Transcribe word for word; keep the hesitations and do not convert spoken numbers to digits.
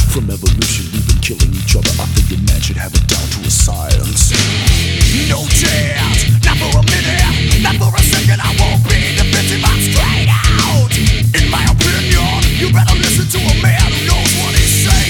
From evolution we've been killing each other. I think a man should have it down to a science. No chance, not for a minute, not for a second. I won't be defensive, I'm straight out. In my opinion, you better listen to a man who knows what he's saying.